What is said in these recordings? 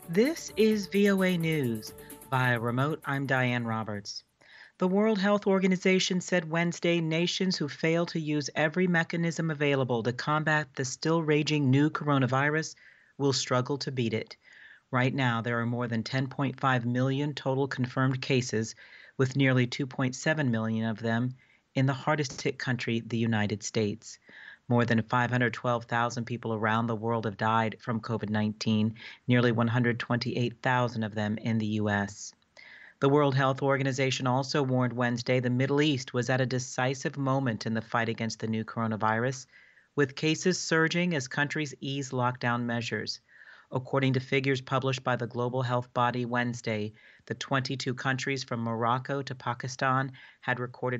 This is VOA News. Via remote, I'm Diane Roberts. The World Health Organization said Wednesday nations who fail to use every mechanism available to combat the still raging new coronavirus will struggle to beat it. Right now, there are more than 10.5 million total confirmed cases, with nearly 2.7 million of them in the hardest hit country, the United States. More than 512,000 people around the world have died from COVID 19, nearly 128,000 of them in the U.S. The World Health Organization also warned Wednesday the Middle East was at a decisive moment in the fight against the new coronavirus, with cases surging as countries ease lockdown measures. According to figures published by the global health body Wednesday, the 22 countries from Morocco to Pakistan had recorded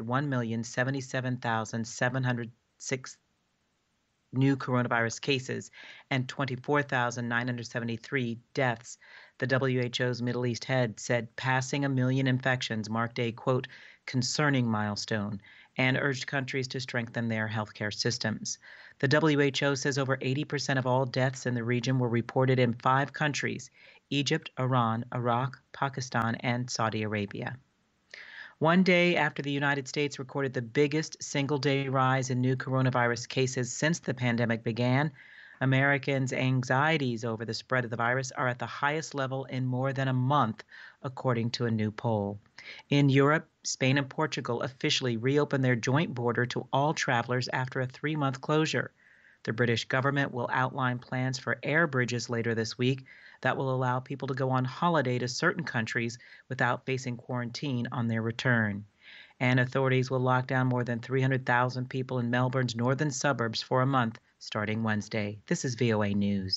1,077,706 new coronavirus cases and 24,973 deaths. The WHO's Middle East head said passing a million infections marked a, quote, concerning milestone and urged countries to strengthen their healthcare systems. The WHO says over 80% of all deaths in the region were reported in 5 countries: Egypt, Iran, Iraq, Pakistan, and Saudi Arabia. One day after the United States recorded the biggest single day rise in new coronavirus cases since the pandemic began, Americans' anxieties over the spread of the virus are at the highest level in more than a month, according to a new poll. In Europe, Spain and Portugal officially reopened their joint border to all travelers after a 3-month closure. The British government will outline plans for air bridges later this week that will allow people to go on holiday to certain countries without facing quarantine on their return. And authorities will lock down more than 300,000 people in Melbourne's northern suburbs for a month starting Wednesday. This is VOA News.